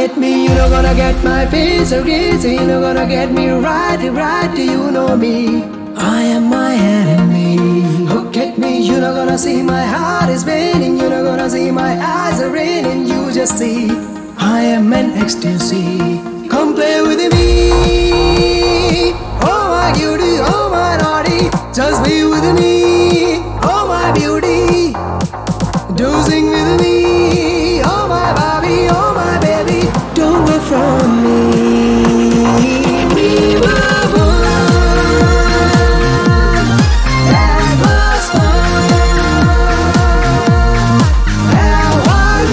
get me, you're not gonna get my face so easy. You're not gonna get me right, right, you know me. I am my enemy. Look at me, you're not gonna see my heart is beating. You're not gonna see my eyes are raining. You just see, I am an ecstasy. Come play with me. Oh my cutie, oh my naughty, just be with me. Oh my beauty, do sing with me. Oh my Bobby, oh my baby, don't go from me. We were born, that was fun. That was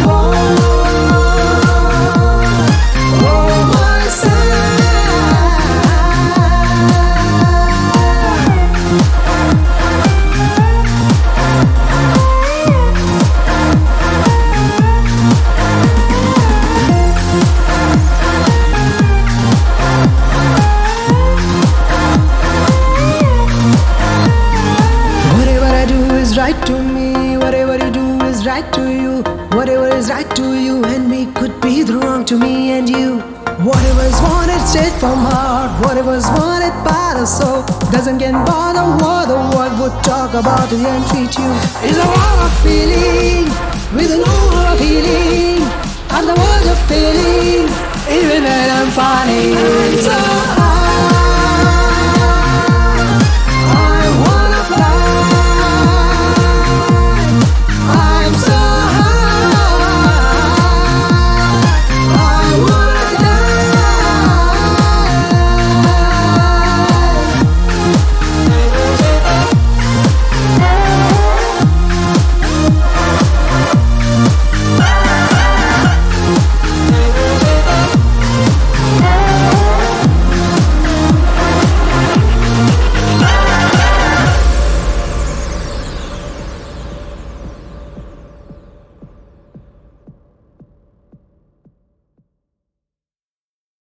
born, oh my right to me, whatever you do is right to you. Whatever is right to you and me could be the wrong to me and you. Whatever's wanted straight from heart, whatever's wanted by the soul, doesn't get bother what the world would talk about you and treat you. It's a war of feeling with an over feeling. I'm the world of feeling, even when I'm funny.